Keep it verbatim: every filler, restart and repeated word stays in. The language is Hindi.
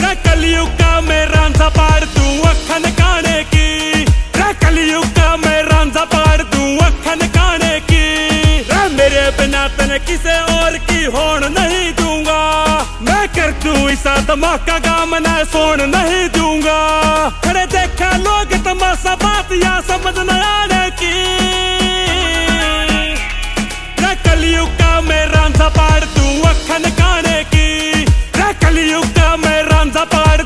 रे कलयुग का मैं रांझा पाड़ दूं अखन काने की, रे कलयुग का मैं रांझा पाड़ दूं अखन काने की, रे मेरे बिना तने किसे और की होड़ नहीं दूंगा, मैं कर दूं इसा धमाका गाम ना सोन नहीं दूं।